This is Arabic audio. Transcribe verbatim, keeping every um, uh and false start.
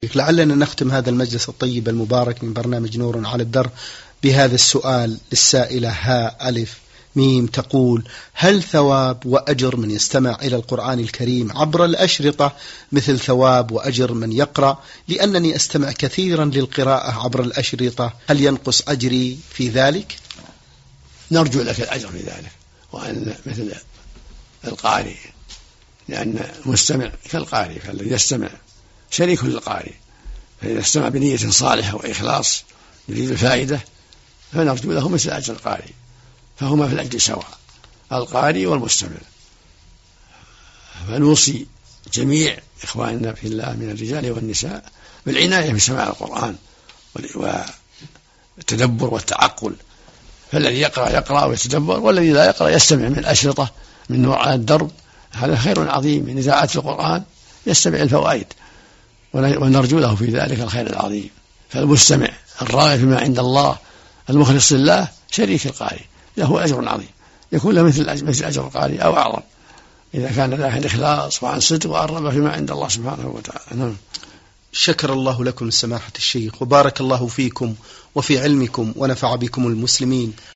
لعلنا نختم هذا المجلس الطيب المبارك من برنامج نور على الدرب بهذا السؤال للسائلة ها ألف ميم تقول: هل ثواب وأجر من يستمع إلى القرآن الكريم عبر الأشرطة مثل ثواب وأجر من يقرأ؟ لأنني أستمع كثيرا للقراءة عبر الأشرطة، هل ينقص أجري في ذلك؟ نرجو لك الأجر في ذلك، وأن مثل القارئ، لأن المستمع كالقارئ، فالذي يستمع شريك للقارئ، فإذا استمع بنية صالحة وإخلاص يريد الفائدة فنرجو له مثل أجر القارئ، فهما في الأجر سواء، القارئ والمستمع. فنوصي جميع إخواننا في الله من الرجال والنساء بالعناية بسماع القرآن والتدبر والتعقل، فالذي يقرأ يقرأ ويتدبر، والذي لا يقرأ يستمع من الأشرطة من نور على الدرب، هذا خير عظيم من إذاعة القرآن، يستمع الفوائد، ونرجو له في ذلك الخير العظيم. فالمستمع الراغب فيما عند الله المخلص لله شريك القارئ، له أجر عظيم، يكون له مثل مثل أجر القارئ أو أعظم إذا كان له عن إخلاص وعن صدق وأرغب فيما عند الله سبحانه وتعالى. نعم. شكر الله لكم سماحة الشيخ، وبارك الله فيكم وفي علمكم ونفع بكم المسلمين.